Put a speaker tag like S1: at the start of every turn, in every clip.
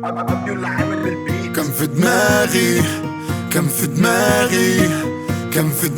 S1: كان في دماغي كان في دماغي كان في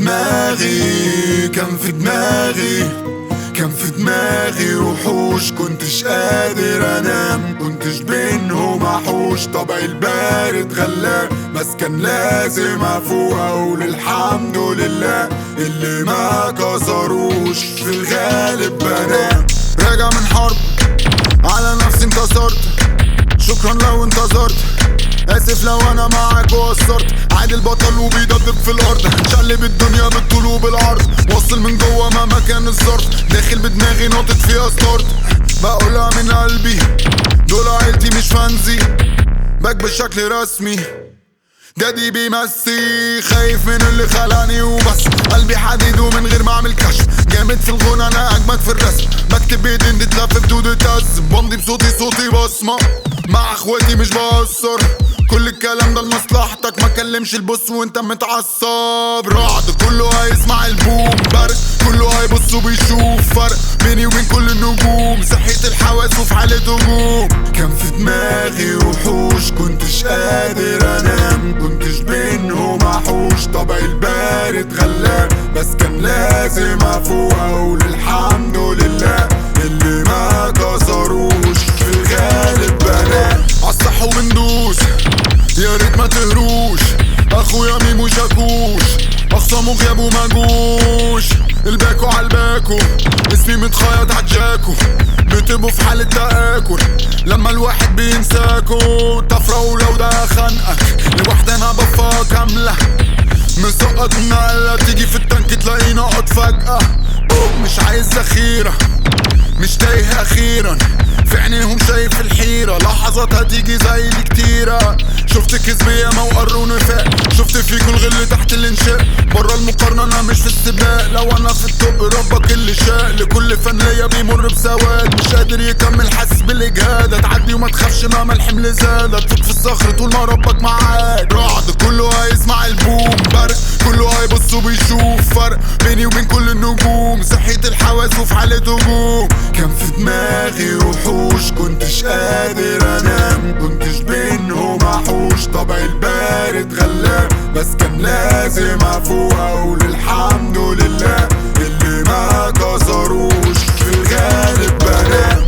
S1: دماغي كان في دماغي كان في دماغي وحوش، كنتش قادر انام، كنتش بينهم احوش. طبعي البارد غلاب، بس كان لازم افوق اقول الحمد لله اللي ما كسروش. في الغالب بنام راجع من حرب على نفسي انتصرت، شكرا لو انتظرت، اسف لو انا معاك وقصرت. عادي البطل وبيضرب في الارض، شقلب الدنيا بالطول وبالعرض، وصل من جوه مهما كان الظرف، داخل بدماغي ناطط فيها ستارت. بقولها من قلبي دول عيلتي مش فانزي، باك بشكل رسمي دادي بيمسي. خايف من اللي خلاني وبس، قلبي حديد ومن غير ما اعمل كشف، جامد في الغنى انا اجمد في الرسم، بكتب بايدين تتلف بتتقسم، بمضي بصوتي صوتي بصمة مع اخواتي مش بقصر. كل الكلام ده لمصلحتك، ما كلمش البص وانت متعصب. رعد كله هيسمع البوم، برق كله هيبص وبيشوف فرق بيني وبين كل النجوم. صحيت الحواس وفي حالة هجوم، كان في دماغي وحوش، كنتش قادر انام، كنتش بينهم احوش. طبعي البارد غلاب، بس كان لازم افوق اقول الحمد لله اللي ما كسروش. في الغالب بنام عالصح وبندوس، يا ريت ما تهروش. اخويا ميمو شاكوش، اخصامه غيابه مجوش. الباكو عالباكو، اسمي متخيط عالجاكو، بتبقوا في حالة تآكل لما الواحد بينساكو. طفرة ولو ده خانقك لوحدنا بفا كاملة، مسقط نقلة تيجي في التانك تلاقيني اقعد فجأة. مش عايز ذخيرة، مش تايه اخيرا، في عينيهم شايف الحيرة، لحظات هتيجي زي دي كتيرة. شفت كذب ياما وقر ونفاق، شفت فيكوا الغل تحت الانشاء، برا المقارنة انا مش في السباق. لو انا في التوب ربك اللي شاء، لكل فن ليا بيمر بسواد، مش قادر يكمل حاسس بالاجهاد. هتعدي وما تخافش مهما الحمل زاد، هتفوت في الصخر طول ما ربك معاك. رعد كله هيسمع البوم، برق كله هيبص وبيشوف فرق بيني وبين كل النجوم. صحيت الحواس وفي حالة هجوم، كان في دماغي وحوش، كنتش قادر انام، كنتش بينهم احوش. طبعي البارد غلاب، بس كان لازم افوق اقول الحمد لله اللي ما كسروش. في الغالب بنام